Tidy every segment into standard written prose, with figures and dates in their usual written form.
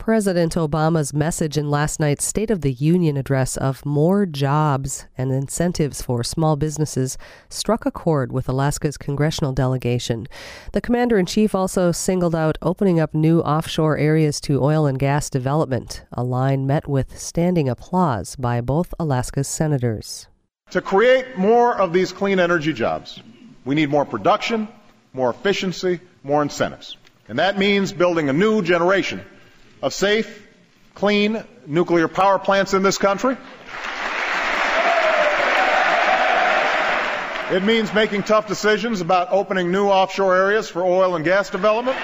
President Obama's message in last night's State of the Union address of more jobs and incentives for small businesses struck a chord with Alaska's congressional delegation. The commander-in-chief also singled out opening up new offshore areas to oil and gas development, a line met with standing applause by both Alaska's senators. To create more of these clean energy jobs, we need more production, more efficiency, more incentives. And that means building a new generation of safe, clean nuclear power plants in this country. It means making tough decisions about opening new offshore areas for oil and gas development.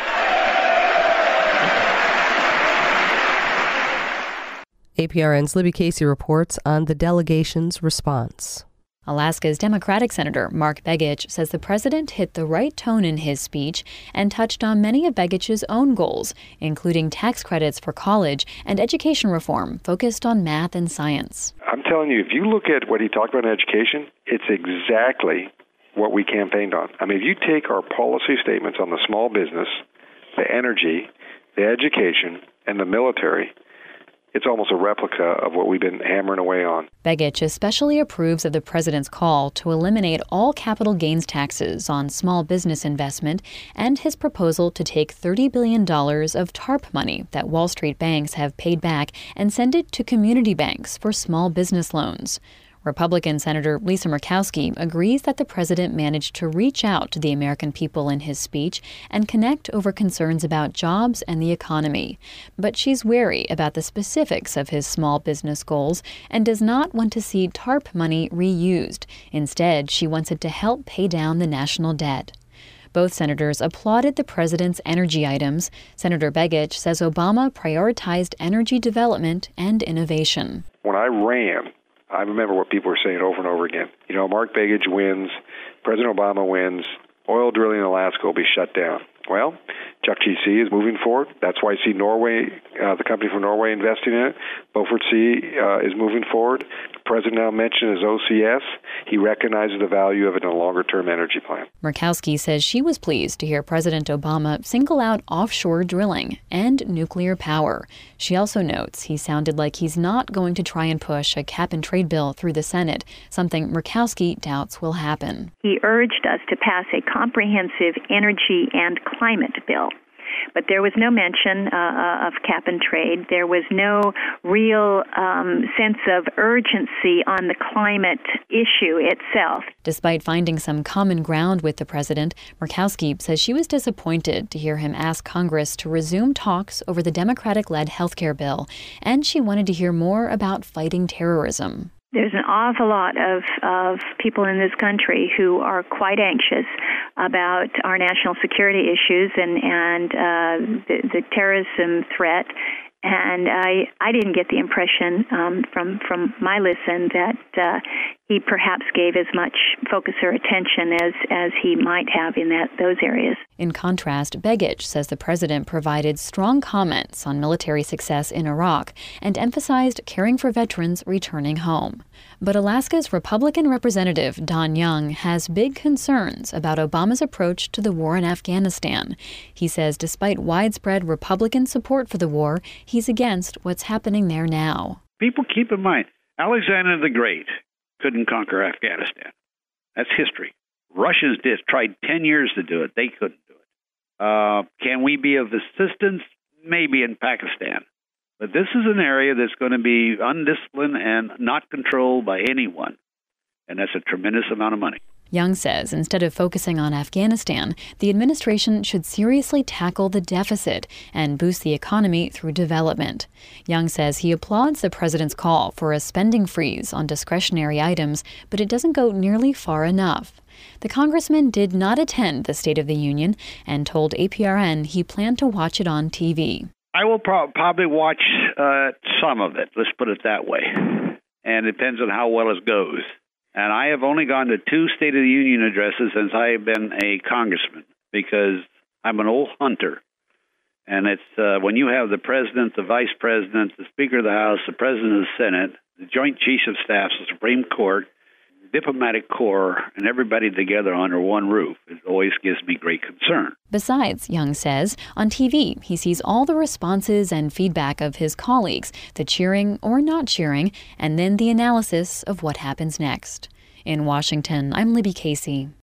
APRN's Libby Casey reports on the delegation's response. Alaska's Democratic Senator Mark Begich says the president hit the right tone in his speech and touched on many of Begich's own goals, including tax credits for college and education reform focused on math and science. I'm telling you, if you look at what he talked about in education, it's exactly what we campaigned on. I mean, if you take our policy statements on the small business, the energy, the education, and the military, it's almost a replica of what we've been hammering away on. Begich especially approves of the president's call to eliminate all capital gains taxes on small business investment and his proposal to take $30 billion of TARP money that Wall Street banks have paid back and send it to community banks for small business loans. Republican Senator Lisa Murkowski agrees that the president managed to reach out to the American people in his speech and connect over concerns about jobs and the economy. But she's wary about the specifics of his small business goals and does not want to see TARP money reused. Instead, she wants it to help pay down the national debt. Both senators applauded the president's energy items. Senator Begich says Obama prioritized energy development and innovation. When I ran, I remember what people were saying over and over again. You know, Mark Begich wins, President Obama wins, oil drilling in Alaska will be shut down. Well, Chuck GC is moving forward. That's why I see Norway, the company from Norway, investing in it. Beaufort Sea is moving forward. The president now mentioned his OCS. He recognizes the value of it in a longer-term energy plan. Murkowski says she was pleased to hear President Obama single out offshore drilling and nuclear power. She also notes he sounded like he's not going to try and push a cap-and-trade bill through the Senate, something Murkowski doubts will happen. He urged us to pass a comprehensive energy and climate bill. But there was no mention of cap and trade. There was no real sense of urgency on the climate issue itself. Despite finding some common ground with the president, Murkowski says she was disappointed to hear him ask Congress to resume talks over the Democratic-led health care bill, and she wanted to hear more about fighting terrorism. There's an awful lot of people in this country who are quite anxious about our national security issues and the terrorism threat. And I didn't get the impression from my listen that he perhaps gave as much focus or attention as he might have in those areas. In contrast, Begich says the president provided strong comments on military success in Iraq and emphasized caring for veterans returning home. But Alaska's Republican Representative Don Young has big concerns about Obama's approach to the war in Afghanistan. He says despite widespread Republican support for the war, he's against what's happening there now. People keep in mind, Alexander the Great couldn't conquer Afghanistan. That's history. Russians tried 10 years to do it. They couldn't do it. Can we be of assistance? Maybe in Pakistan. But this is an area that's going to be undisciplined and not controlled by anyone. And that's a tremendous amount of money. Young says instead of focusing on Afghanistan, the administration should seriously tackle the deficit and boost the economy through development. Young says he applauds the president's call for a spending freeze on discretionary items, but it doesn't go nearly far enough. The congressman did not attend the State of the Union and told APRN he planned to watch it on TV. I will probably watch some of it, let's put it that way. And it depends on how well it goes. And I have only gone to 2 State of the Union addresses since I have been a congressman, because I'm an old hunter. And it's when you have the president, the vice president, the Speaker of the House, the president of the Senate, the Joint Chiefs of Staff, the Supreme Court, diplomatic corps and everybody together under one roof. It always gives me great concern. Besides, Young says, on TV, he sees all the responses and feedback of his colleagues, the cheering or not cheering, and then the analysis of what happens next. In Washington, I'm Libby Casey.